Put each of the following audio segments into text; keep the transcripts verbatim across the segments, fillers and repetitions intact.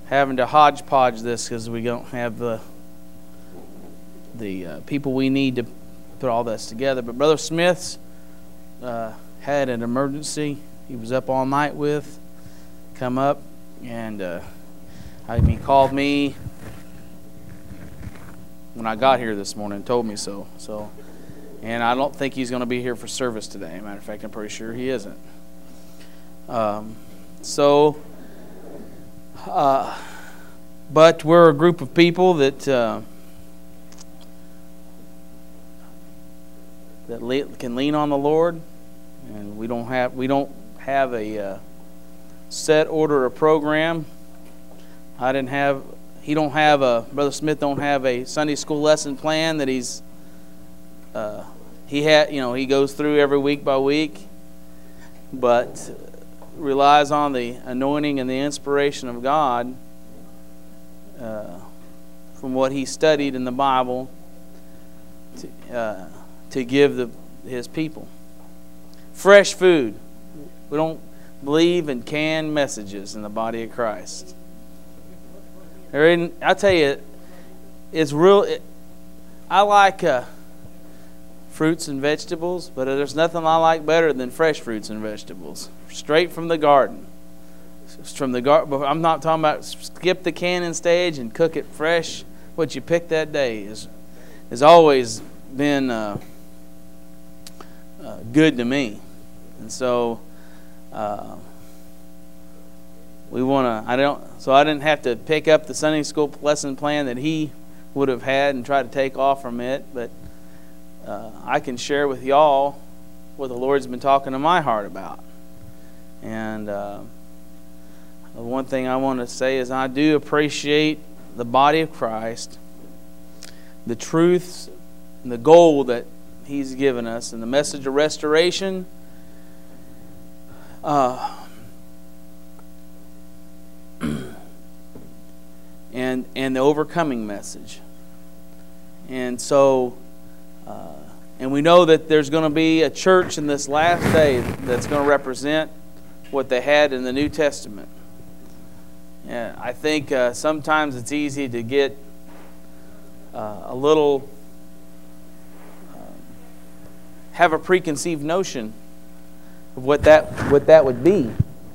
having to hodgepodge this because we don't have the the uh, people we need to put all this together. But Brother Smith's uh, had an emergency. He was up all night with, come up, and uh, I mean, he called me when I got here this morning and told me so. So, and I don't think he's going to be here for service today. Matter of fact, I'm pretty sure he isn't. Um, so, uh, but we're a group of people that uh, that le- can lean on the Lord, and we don't have we don't have a uh, set order or program. I didn't have. He don't have a Brother Smith don't have a Sunday school lesson plan that he's uh, he had you know he goes through every week by week, but relies on the anointing and the inspiration of God uh, from what he studied in the Bible to, uh, to give the his people fresh food. We don't believe in canned messages in the body of Christ. I tell you, it's real. It, I like uh, fruits and vegetables, but there's nothing I like better than fresh fruits and vegetables, straight from the garden. From the gar- I'm not talking about skip the canning stage and cook it fresh. What you pick that day is has always been uh, uh, good to me, and so. Uh, We want to, I don't, so I didn't have to pick up the Sunday school lesson plan that he would have had and try to take off from it, but uh, I can share with y'all what the Lord's been talking to my heart about. And uh, the one thing I want to say is I do appreciate the body of Christ, the truths and the goal that He's given us, and the message of restoration. Uh, and and the overcoming message. And so, uh, and we know that there's going to be a church in this last day that's going to represent what they had in the New Testament. And I think uh, sometimes it's easy to get uh, a little, uh, have a preconceived notion of what that what that would be.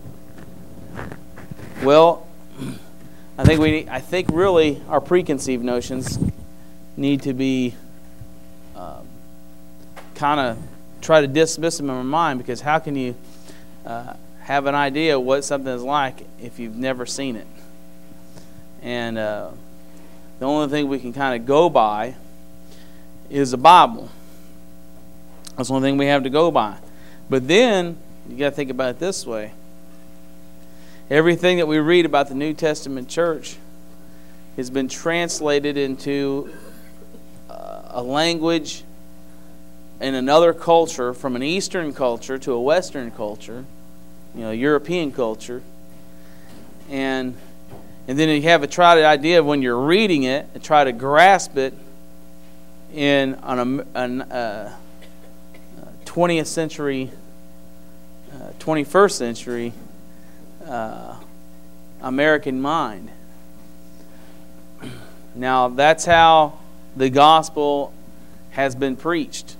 Well, I think we. I think really our preconceived notions need to be um, kind of try to dismiss them in our mind, because how can you uh, have an idea of what something is like if you've never seen it? And uh, the only thing we can kind of go by is the Bible. That's the only thing we have to go by. But then you got to think about it this way. Everything that we read about the New Testament church has been translated into uh, a language in another culture, from an Eastern culture to a Western culture, you know, European culture. And and then you have a try to idea of when you're reading it and try to grasp it in an, an uh, twentieth century, uh, twenty-first century Uh, American mind. Now, that's how the gospel has been preached.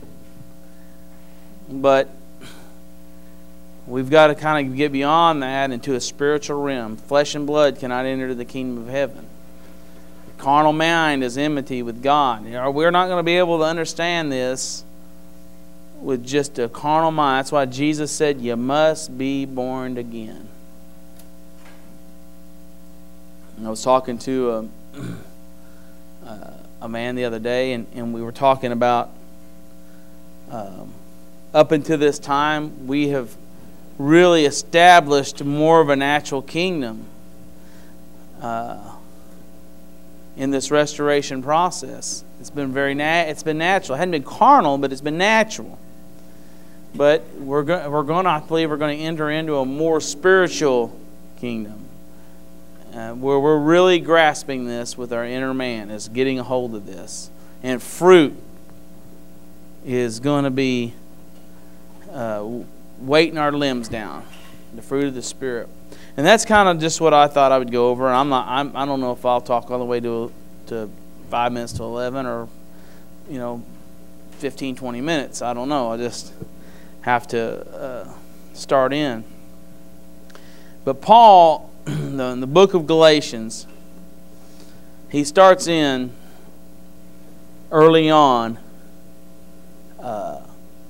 But we've got to kind of get beyond that into a spiritual realm. Flesh and blood cannot enter the kingdom of heaven. The carnal mind is enmity with God. We're not going to be able to understand this with just a carnal mind. That's why Jesus said, you must be born again. And I was talking to a, uh, a man the other day, and, and we were talking about um, up until this time, we have really established more of a natural kingdom uh, in this restoration process. It's been very na- it's been natural. It hadn't been carnal, but it's been natural. But we're go- we're going to, I believe, we're going to enter into a more spiritual kingdom, uh, where we're really grasping this with our inner man, is getting a hold of this, and fruit is going to be uh, weighting our limbs down, the fruit of the Spirit. And that's kind of just what I thought I would go over. I'm not. I'm, I don't know if I'll talk all the way to to five minutes to eleven, or you know, fifteen, twenty minutes. I don't know. I just have to uh, start in. But Paul, in the book of Galatians, he starts in early on, uh,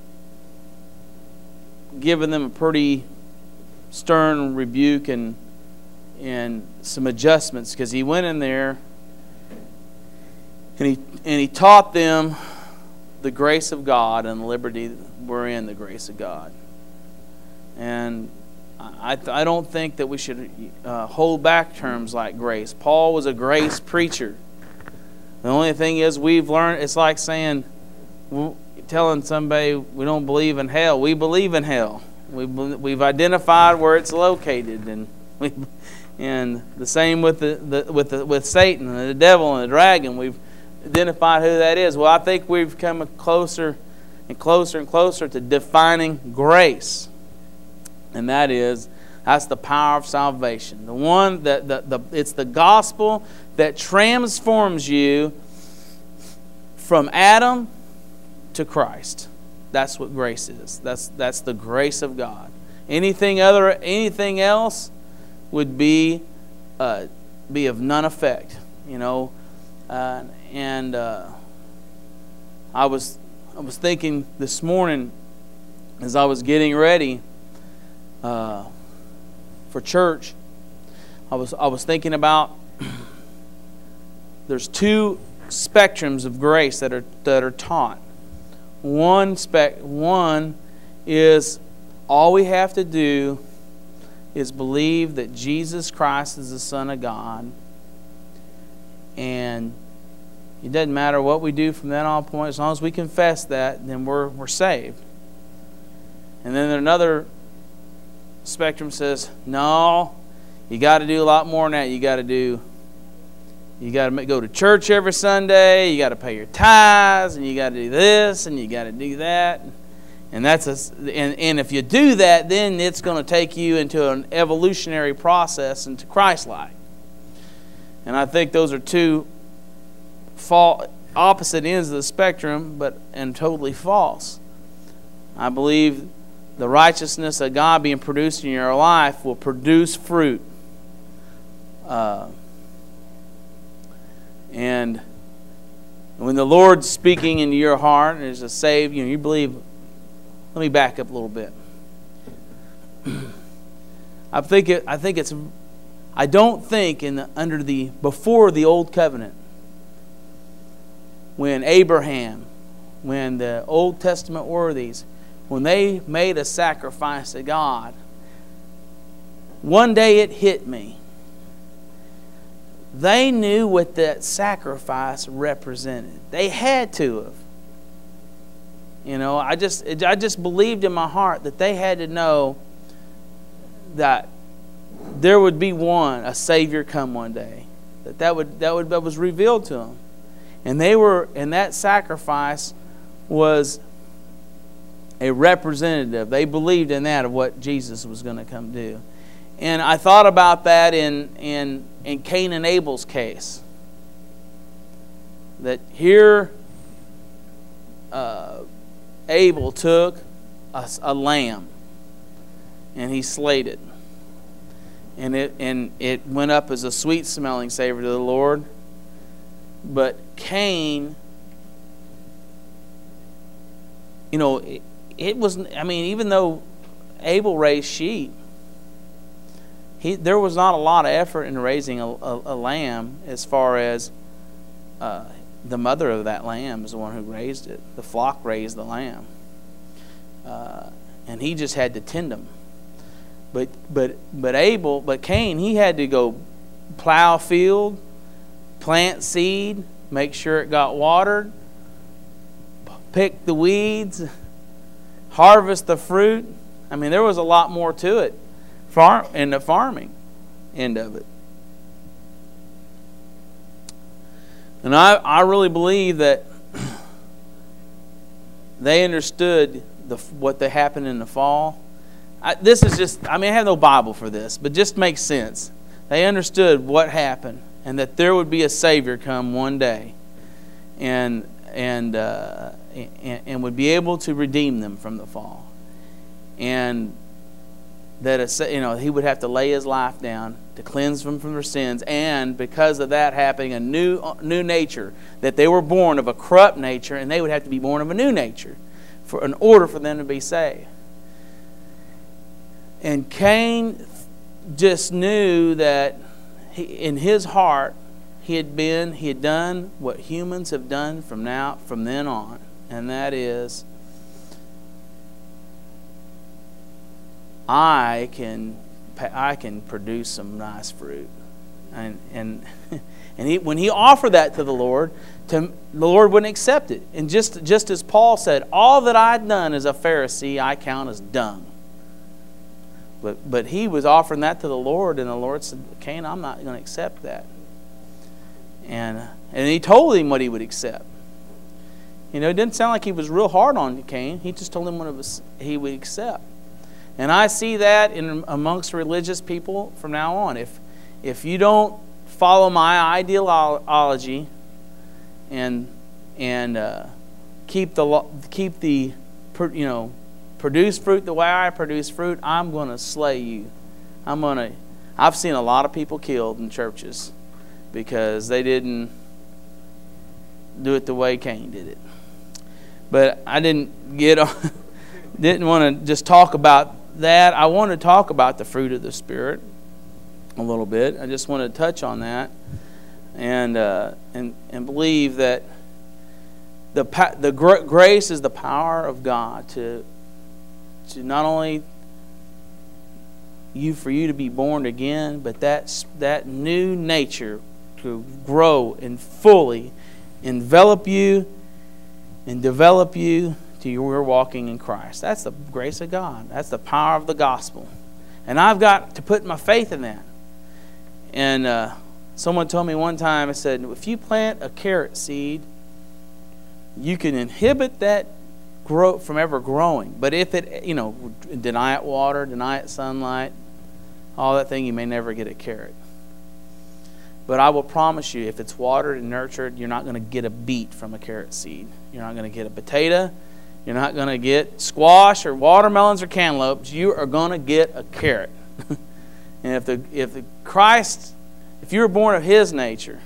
giving them a pretty stern rebuke and and some adjustments, because he went in there and he and he taught them the grace of God and the liberty we're in the grace of God. And I I don't think that we should uh, hold back terms like grace. Paul was a grace preacher. The only thing is, we've learned, it's like saying, telling somebody we don't believe in hell. We believe in hell. We've, we've identified where it's located, and we, and the same with the, the with the, with Satan and the devil and the dragon. We've identified who that is. Well, I think we've come closer and closer and closer to defining grace, and that is that's the power of salvation. The one that the, the it's the gospel that transforms you from Adam to Christ. That's what grace is. That's that's the grace of God. Anything other, anything else would be uh, be of none effect. You know, uh, and uh, I was I was thinking this morning as I was getting ready uh, for church. I was I was thinking about there's two spectrums of grace that are that are taught. One spec one is all we have to do is believe that Jesus Christ is the Son of God, and it doesn't matter what we do from that on point. As long as we confess that, then we're we're saved. And then another spectrum says, no, you got to do a lot more than that. You got to do You got to go to church every Sunday. You got to pay your tithes, and you got to do this, and you got to do that, and that's a, and, and if you do that, then it's going to take you into an evolutionary process into Christ-like. And I think those are two fall, opposite ends of the spectrum, but and totally false. I believe the righteousness of God being produced in your life will produce fruit. Uh, And when the Lord's speaking into your heart and is a save, you know, you believe. Let me back up a little bit. I think it. I think it's. I don't think in the under the before the old covenant, when Abraham, when the Old Testament worthies, when they made a sacrifice to God, one day it hit me. They knew what that sacrifice represented. They had to have. You know, I just I just believed in my heart that they had to know that there would be one, a Savior come one day. That that would that would that was revealed to them. And they were and that sacrifice was a representative. They believed in that of what Jesus was going to come do. And I thought about that in in in Cain and Abel's case. That here uh, Abel took a, a lamb and he slayed it, and it and it went up as a sweet smelling savor to the Lord. But Cain, you know, it, it was. I mean, even though Abel raised sheep, He, there was not a lot of effort in raising a, a, a lamb, as far as uh, the mother of that lamb is the one who raised it. The flock raised the lamb. Uh, and he just had to tend them. But but but Abel, but Cain, he had to go plow a field, plant seed, make sure it got watered, pick the weeds, harvest the fruit. I mean, there was a lot more to it. Farm in the farming end of it. And I, I really believe that they understood the, what they happened in the fall. I, this is just, I mean, I have no Bible for this, but just makes sense. They understood what happened and that there would be a Savior come one day and and uh, and, and would be able to redeem them from the fall. And that a, you know, he would have to lay his life down to cleanse them from their sins, and because of that happening, a new new nature, that they were born of a corrupt nature, and they would have to be born of a new nature for in order for them to be saved. And Cain just knew that he, in his heart, he had been, he had done what humans have done from now, from then on, and that is, I can, I can produce some nice fruit, and and and he, when he offered that to the Lord, to, the Lord wouldn't accept it. And just just as Paul said, all that I'd done as a Pharisee, I count as dung. But but he was offering that to the Lord, and the Lord said, Cain, I'm not going to accept that. And and he told him what he would accept. You know, it didn't sound like he was real hard on Cain. He just told him what it was he would accept. And I see that in amongst religious people from now on. If if you don't follow my ideology and and uh, keep the keep the you know produce fruit the way I produce fruit, I'm going to slay you. I'm going to. I've seen a lot of people killed in churches because they didn't do it the way Cain did it. But I didn't get on, didn't want to just talk about that. I want to talk about the fruit of the Spirit a little bit. I just want to touch on that and uh, and and believe that the the grace is the power of God to to not only you for you to be born again, but that that new nature to grow and fully envelop you and develop you to your walking in Christ. That's the grace of God. That's the power of the gospel. And I've got to put my faith in that. And uh, someone told me one time, I said, if you plant a carrot seed, you can inhibit that growth from ever growing. But if it, you know, deny it water, deny it sunlight, all that thing, you may never get a carrot. But I will promise you, if it's watered and nurtured, you're not going to get a beet from a carrot seed. You're not going to get a potato. You're not going to get squash or watermelons or cantaloupes. You are going to get a carrot. And if the if the Christ, if you were born of His nature,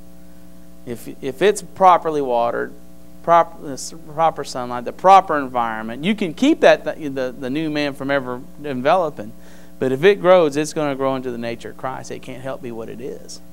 if if it's properly watered, proper proper sunlight, the proper environment, you can keep that the the, the new man from ever enveloping. But if it grows, it's going to grow into the nature of Christ. It can't help be what it is.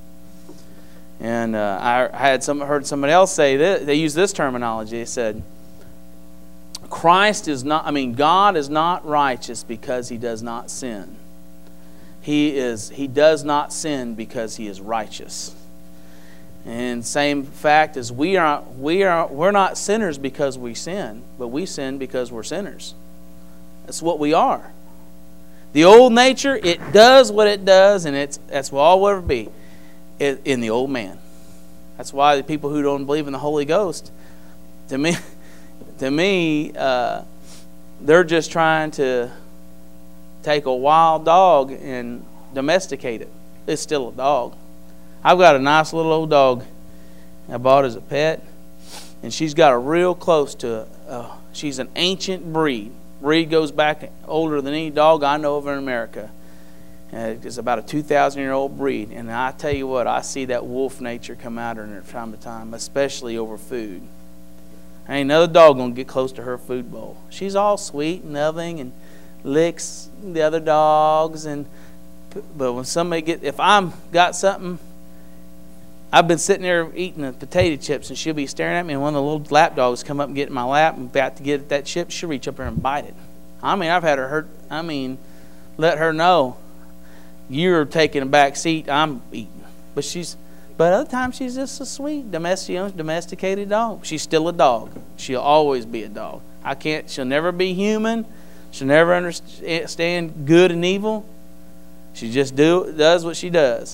And uh, I had some heard somebody else say that they use this terminology. They said, Christ is not, I mean, God is not righteous because He does not sin. He is, He does not sin because He is righteous. And same fact as we are, we are, we're not sinners because we sin, but we sin because we're sinners. That's what we are. The old nature, it does what it does, and it's that's what all will ever be in the old man. That's why the people who don't believe in the Holy Ghost, to me, to me, uh, they're just trying to take a wild dog and domesticate it. It's still a dog. I've got a nice little old dog I bought as a pet, and she's got a real close to, uh, she's an ancient breed. Breed goes back older than any dog I know of in America. Uh, it's about a two thousand year old breed. And I tell you what, I see that wolf nature come out of her from time to time, especially over food. Ain't another dog going to get close to her food bowl. She's all sweet and loving and licks the other dogs. And but when somebody get, if I'm got something, I've been sitting there eating the potato chips, and she'll be staring at me, and one of the little lap dogs come up and get in my lap and about to get at that chip, she'll reach up there and bite it. I mean, I've had her hurt, I mean, let her know, you're taking a back seat, I'm eating. But she's, but other times she's just a sweet, domestic, domesticated dog. She's still a dog. She'll always be a dog. I can't, she'll never be human. She'll never understand good and evil. She just do does what she does.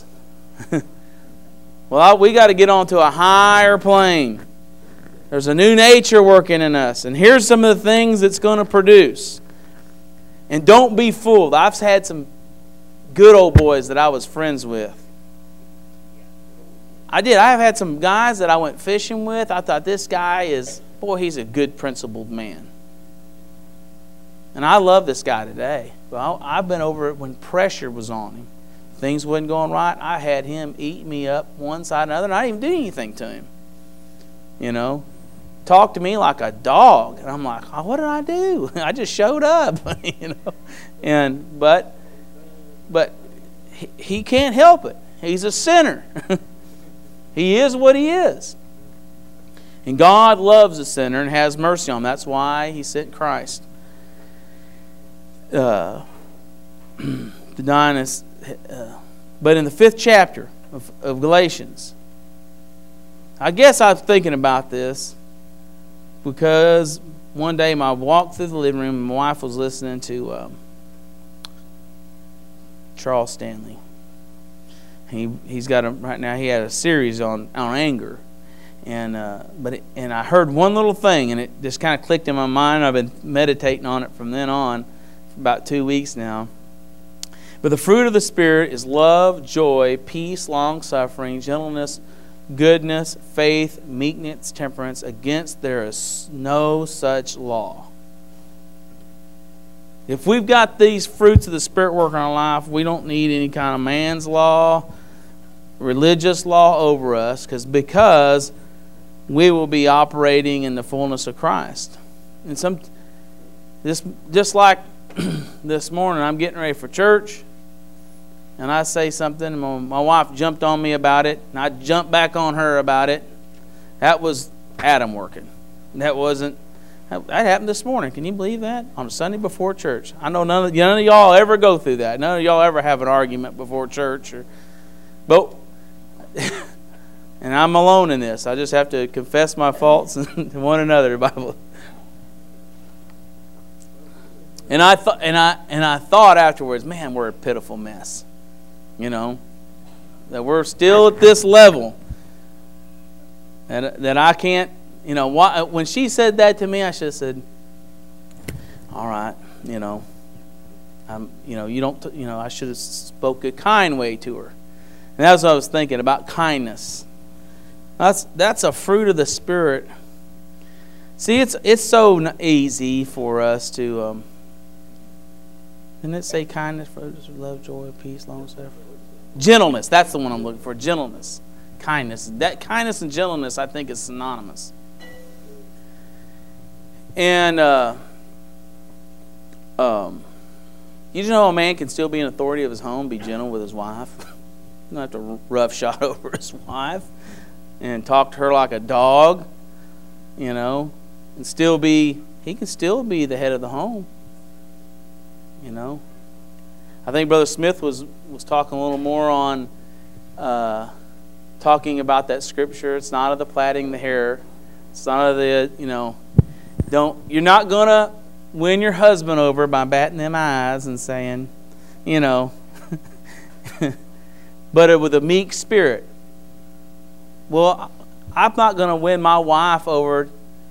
Well, we got to get on to a higher plane. There's a new nature working in us. And here's some of the things it's going to produce. And don't be fooled. I've had some good old boys that I was friends with. I did. I've had some guys that I went fishing with. I thought this guy is, boy, he's a good principled man. And I love this guy today. Well, I've been over it when pressure was on him. Things wasn't going right. I had him eat me up one side and another, and I didn't even do anything to him. You know, talk to me like a dog, and I'm like, oh, what did I do? I just showed up, you know. And but but he, he can't help it. He's a sinner. He is what he is. And God loves a sinner and has mercy on him. That's why he sent Christ. Uh, the nine is, uh, but in the fifth chapter of, of Galatians, I guess I was thinking about this because one day I walked through the living room and my wife was listening to um, Charles Stanley. He he's got a right now. He had a series on on anger, and uh, but it, and I heard one little thing and it just kind of clicked in my mind. I've been meditating on it from then on for about two weeks now. But the fruit of the Spirit is love, joy, peace, long-suffering, gentleness, goodness, faith, meekness, temperance. Against there is no such law. If we've got these fruits of the Spirit working in our life, we don't need any kind of man's law, religious law over us, because because we will be operating in the fullness of Christ. And some, this just like this morning, I'm getting ready for church, and I say something, and my, my wife jumped on me about it, and I jumped back on her about it. That was Adam working. That wasn't. That happened this morning. Can you believe that? On a Sunday before church. I know none of, none of y'all ever go through that. None of y'all ever have an argument before church. Or, but, and I'm alone in this. I just have to confess my faults to one another. Bible. And I thought, and I and I thought afterwards, man, we're a pitiful mess. You know, that we're still at this level. That that I can't. You know, when she said that to me, I should have said, all right, you know, I'm, you know, you don't, you know, I should have spoke a kind way to her. And that's what I was thinking about, kindness. That's that's a fruit of the Spirit. See, it's it's so easy for us to, um, didn't it say kindness, love, joy, peace, long suffering? Gentleness, that's the one I'm looking for, gentleness, kindness. That kindness and gentleness, I think, is synonymous. And uh, um, you know a man can still be in authority of his home, be gentle with his wife. You don't have to rough shot over his wife and talk to her like a dog, you know, and still be, he can still be the head of the home, you know. I think Brother Smith was, was talking a little more on uh, talking about that scripture. It's not of the plaiting the hair. It's not of the, you know, Don't you're not gonna win your husband over by batting them eyes and saying, you know, but with a meek spirit. Well, I'm not gonna win my wife over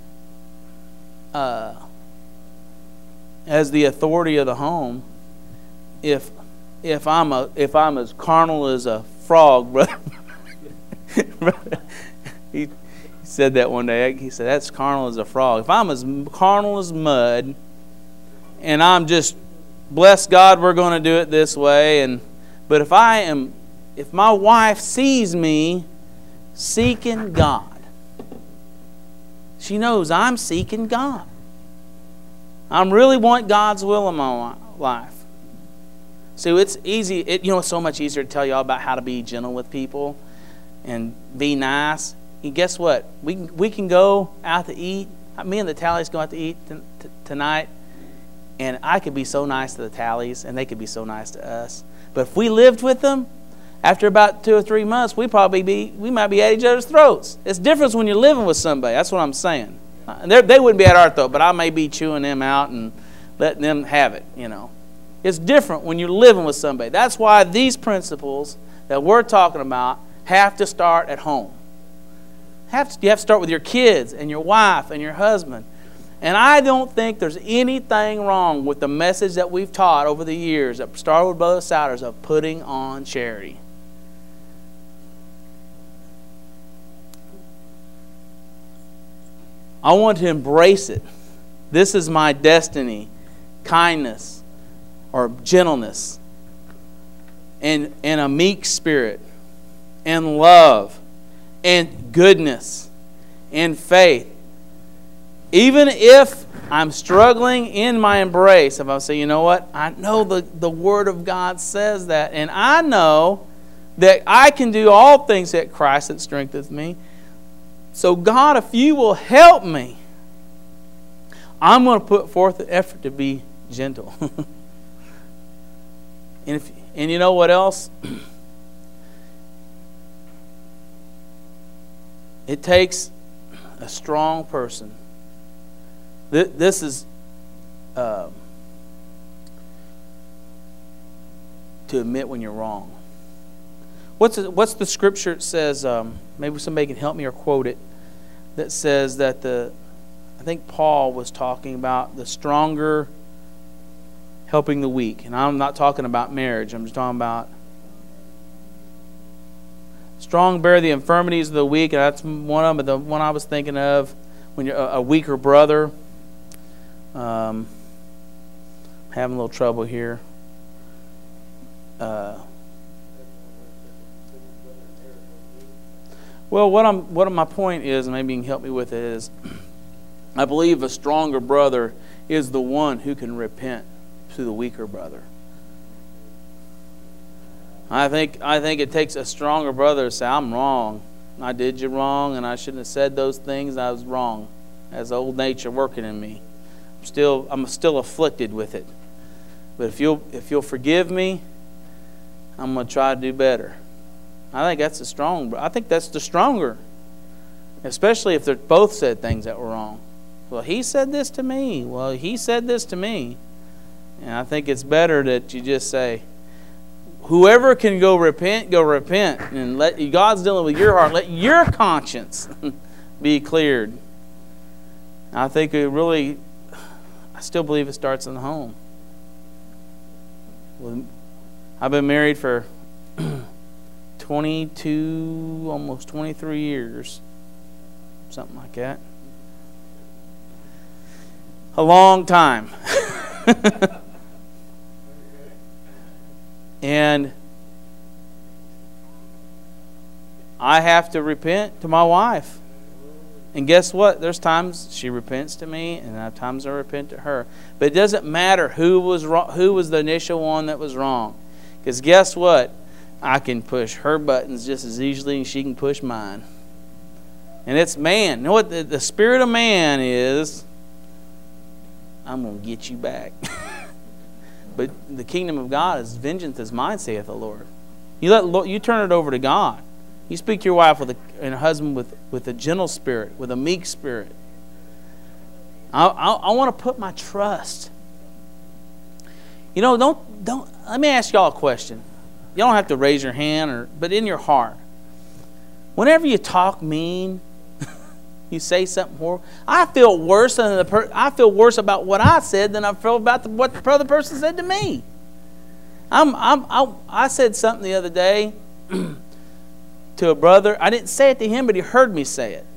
uh, as the authority of the home if if I'm a if I'm as carnal as a frog, brother. he. He said that one day. He said, that's carnal as a frog. If I'm as carnal as mud and I'm just, bless God, we're going to do it this way. And but if I am, if my wife sees me seeking God, she knows I'm seeking God. I really want God's will in my life. So it's easy. It, you know, it's so much easier to tell y'all about how to be gentle with people and be nice. And guess what? We can, we can go out to eat. Me and the Tallies go out to eat t- t- tonight. And I could be so nice to the Tallies, and they could be so nice to us. But if we lived with them, after about two or three months, we probably be we might be at each other's throats. It's different when you're living with somebody. That's what I'm saying. They wouldn't be at our throat, but I may be chewing them out and letting them have it. You know, it's different when you're living with somebody. That's why these principles that we're talking about have to start at home. Have to, you have to start with your kids and your wife and your husband. And I don't think there's anything wrong with the message that we've taught over the years at Starwood Brothers Souders of putting on charity. I want to embrace it. This is my destiny. Kindness or gentleness and, and a meek spirit and love and goodness and faith. Even if I'm struggling in my embrace, if I say, you know what, I know the, the Word of God says that, and I know that I can do all things that Christ that strengthens me. So God, if you will help me, I'm going to put forth the effort to be gentle. and, if, and you know what else? It takes a strong person. This is uh, to admit when you're wrong. What's the, what's the scripture? It says, um, maybe somebody can help me or quote it, that says that the, I think Paul was talking about the stronger helping the weak. And I'm not talking about marriage. I'm just talking about strong bear the infirmities of the weak. And that's one of them. But the one I was thinking of, when you're a, a weaker brother. Um, having a little trouble here. Uh, well, what I'm, what my point is, and maybe you can help me with it, is I believe a stronger brother is the one who can repent to the weaker brother. I think I think it takes a stronger brother to say, I'm wrong. I did you wrong, and I shouldn't have said those things. I was wrong. As old nature working in me. I'm still I'm still afflicted with it. But if you'll if you'll forgive me, I'm going to try to do better. I think that's the strong. I think that's the stronger. Especially if they both said things that were wrong. Well, he said this to me. Well, he said this to me. And I think it's better that you just say, whoever can go repent, go repent. And let God's dealing with your heart. Let your conscience be cleared. I think it really, I still believe it starts in the home. I've been married for twenty-two, almost twenty-three years. Something like that. A long time. And I have to repent to my wife. And guess what? There's times she repents to me, and there are times I repent to her. But it doesn't matter who was wrong, who was the initial one that was wrong. Because guess what? I can push her buttons just as easily as she can push mine. And it's man. You know what the, the spirit of man is? I'm going to get you back. But the kingdom of God is vengeance is mine, saith the Lord. You let you turn it over to God. You speak to your wife with a, and a husband with, with a gentle spirit, with a meek spirit. I, I, I want to put my trust. You know, don't don't. Let me ask y'all a question. You don't have to raise your hand, or but in your heart, whenever you talk mean, you say something horrible, I feel worse than the per, I feel worse about what I said than I feel about the, what the other person said to me. I'm I'm I, I said something the other day to a brother. I didn't say it to him, but he heard me say it.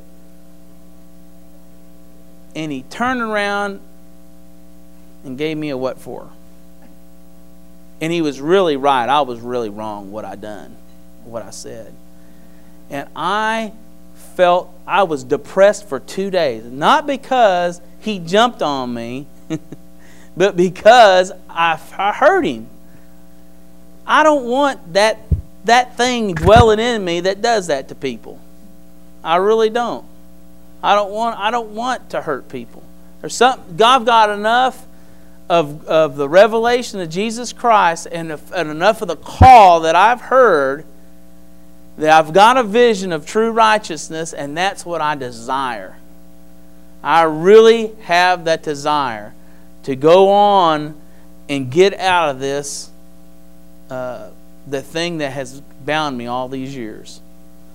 And he turned around and gave me a what for. And he was really right. I was really wrong what I done, what I said. And I felt I was depressed for two days. Not because he jumped on me, but because I, I hurt him. I don't want that that thing dwelling in me that does that to people. I really don't. I don't want I don't want to hurt people. There's something God got enough of of the revelation of Jesus Christ and, and enough of the call that I've heard that I've got a vision of true righteousness, and that's what I desire. I really have that desire to go on and get out of this uh, the thing that has bound me all these years.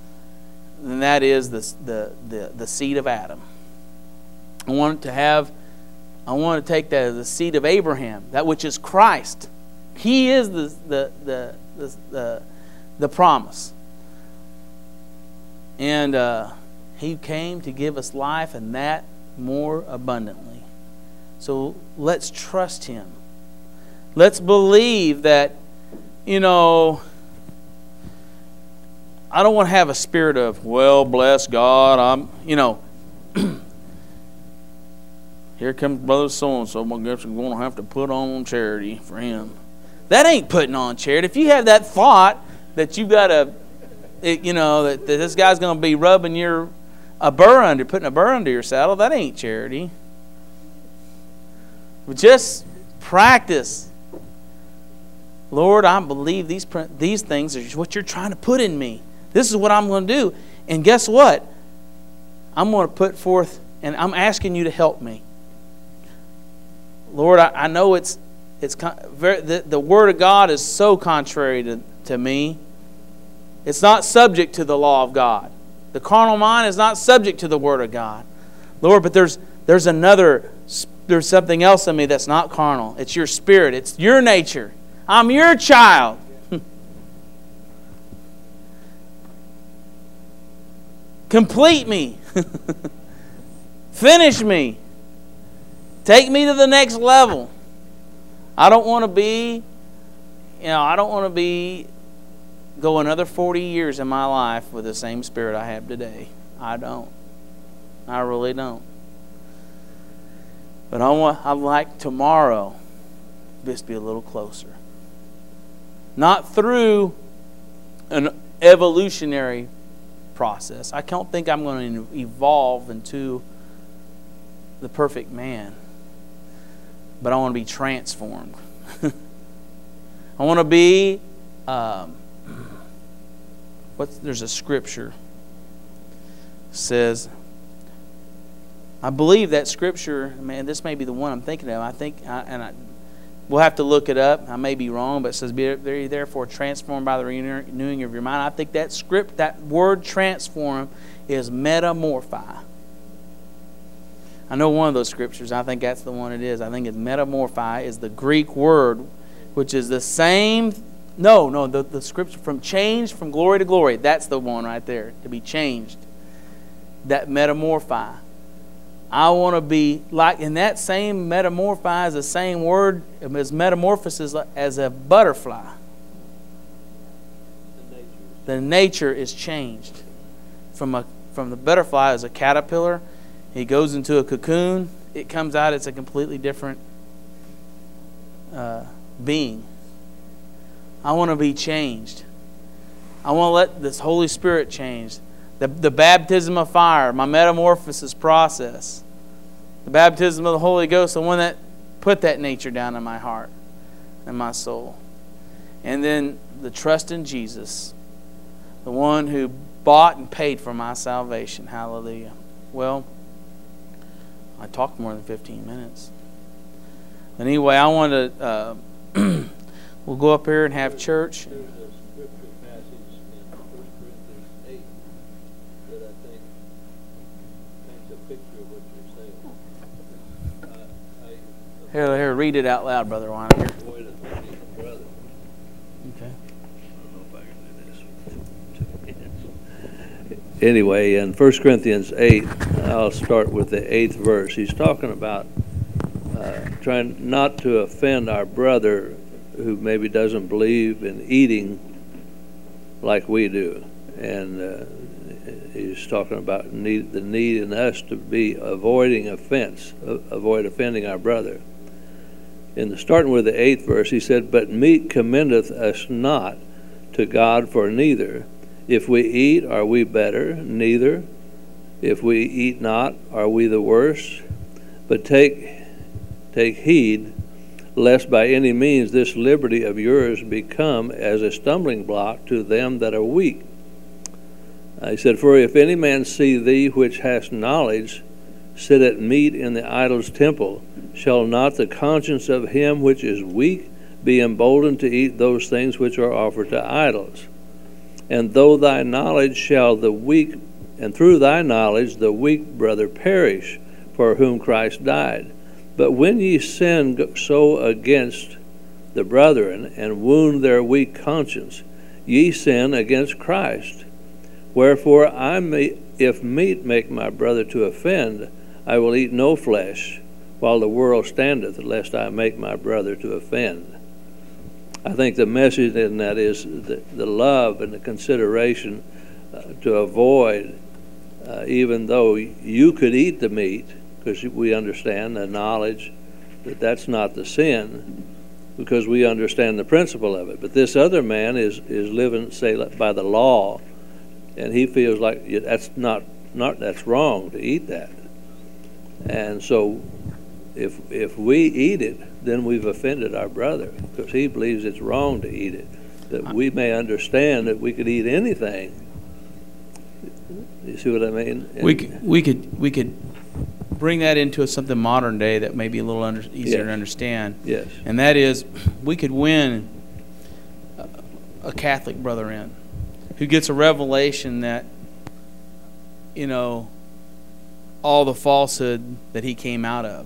And that is the, the, the, the seed of Adam. I want to have I want to take that as the seed of Abraham, that which is Christ. He is the the the the the, the promise. And uh, He came to give us life, and that more abundantly. So let's trust Him. Let's believe that, you know, I don't want to have a spirit of, well, bless God, I'm, you know, here comes Brother so-and-so, I guess I'm going to have to put on charity for him. That ain't putting on charity. If you have that thought that you've got to, you know, that, that this guy's going to be rubbing your, a burr under, putting a burr under your saddle, that ain't charity. But just practice. Lord, I believe these these things are what you're trying to put in me. This is what I'm going to do. And guess what? I'm going to put forth, and I'm asking you to help me. Lord, I, I know it's it's very, the, the Word of God is so contrary to, to me. It's not subject to the law of God. The carnal mind is not subject to the Word of God. Lord, but there's there's another, there's something else in me that's not carnal. It's your spirit. It's your nature. I'm your child. Complete me. Finish me. Take me to the next level. I don't want to be, you know, I don't want to be, go another forty years in my life with the same spirit I have today. I don't. I really don't. But I want, I'd like tomorrow just be a little closer. Not through an evolutionary process. I don't think I'm going to evolve into the perfect man. But I want to be transformed. I want to be, um, what's, there's a scripture says, I believe that scripture, man, this may be the one I'm thinking of. I think, I, and I, we'll have to look it up. I may be wrong, but it says, be therefore transformed by the renewing of your mind. I think that script, that word transform is metamorphi. I know one of those scriptures. I think that's the one it is. I think it's metamorphi is the Greek word, which is the same. No, no, the, the scripture from change from glory to glory. That's the one right there, to be changed. That metamorphi. I want to be like, in that same metamorphi is the same word as metamorphosis as a butterfly. The nature, the nature is changed. From a from the butterfly as a caterpillar, he goes into a cocoon. It comes out, it's a completely different uh, being. I want to be changed. I want to let this Holy Spirit change. The, the baptism of fire, my metamorphosis process. The baptism of the Holy Ghost, the one that put that nature down in my heart and my soul. And then the trust in Jesus, the one who bought and paid for my salvation. Hallelujah. Well, I talked more than fifteen minutes. But anyway, I want to, uh, we'll go up here and have church. There's a scripture passage in First Corinthians eight that I think paints a picture of what you're saying. Uh, I, Here, here, read it out loud, Brother Weiner. Here. avoid offending a brother. Okay. I don't know if I can do this with two minutes. Anyway, in First Corinthians eight, I'll start with the eighth verse. He's talking about uh, trying not to offend our brother who maybe doesn't believe in eating like we do. And uh, he's talking about need, the need in us to be avoiding offense, uh, avoid offending our brother. In the starting with the eighth verse, he said, "But meat commendeth us not to God for neither. If we eat, are we better? Neither. If we eat not, are we the worse? But take take heed, lest by any means this liberty of yours become as a stumbling block to them that are weak." Uh, he said, "For if any man see thee which hast knowledge sit at meat in the idol's temple, shall not the conscience of him which is weak be emboldened to eat those things which are offered to idols? And though thy knowledge shall the weak, and through thy knowledge the weak brother perish, for whom Christ died. But when ye sin so against the brethren, and wound their weak conscience, ye sin against Christ. Wherefore I may, if meat make my brother to offend, I will eat no flesh, while the world standeth, lest I make my brother to offend. I think the message in that is the, the love and the consideration uh, to avoid, uh, even though you could eat the meat, because we understand the knowledge that that's not the sin, because we understand the principle of it. But this other man is, is living, say, by the law, and he feels like that's not, not that's wrong to eat that. And so if if we eat it, then we've offended our brother, because he believes it's wrong to eat it. That we may understand that we could eat anything. You see what I mean? And we could, we could we could bring that into something modern day that may be a little under, easier yes. to understand. Yes. And that is, we could win a, a Catholic brother in who gets a revelation that, you know, all the falsehood that he came out of.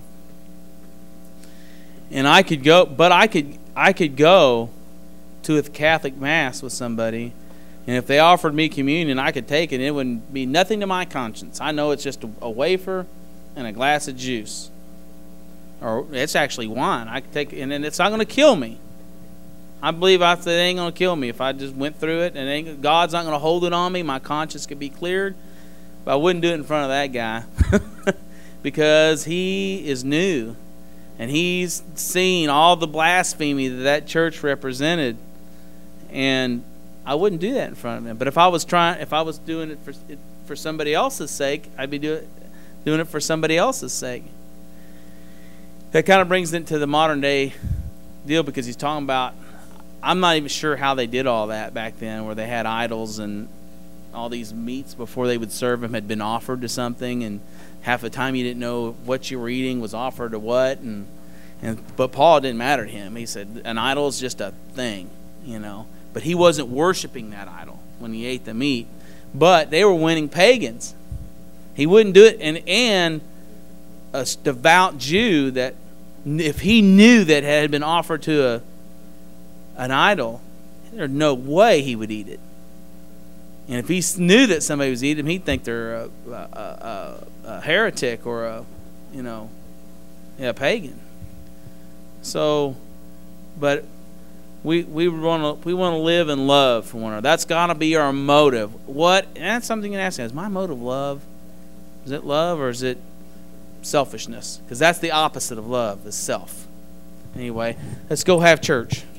And I could go, but I could I could go to a Catholic Mass with somebody, and if they offered me communion, I could take it, and it wouldn't be nothing to my conscience. I know it's just a, a wafer and a glass of juice. Or it's actually wine. I could take it, and then it's not going to kill me. I believe I said it ain't going to kill me if I just went through it, and it ain't, God's not going to hold it on me. My conscience could be cleared. But I wouldn't do it in front of that guy because he is new. And he's seen all the blasphemy that that church represented, and I wouldn't do that in front of him. But if I was trying, if I was doing it for for somebody else's sake, I'd be do, doing it for somebody else's sake. That kind of brings it to the modern day deal, because he's talking about, I'm not even sure how they did all that back then, where they had idols and all these meats before they would serve them had been offered to something, and half the time you didn't know what you were eating was offered to what, and and but Paul, it didn't matter to him. He said an idol is just a thing, you know. But he wasn't worshiping that idol when he ate the meat. But they were winning pagans. He wouldn't do it, and and a devout Jew, that if he knew that it had been offered to a an idol, there's no way he would eat it. And if he knew that somebody was eating them, he'd think they're a, a, a, a heretic or a, you know, yeah, a pagan. So, but we we want to we want to live in love for one another. That's got to be our motive. What? And that's something you can ask: is my motive love? Is it love, or is it selfishness? Because that's the opposite of love, is self. Anyway, let's go have church.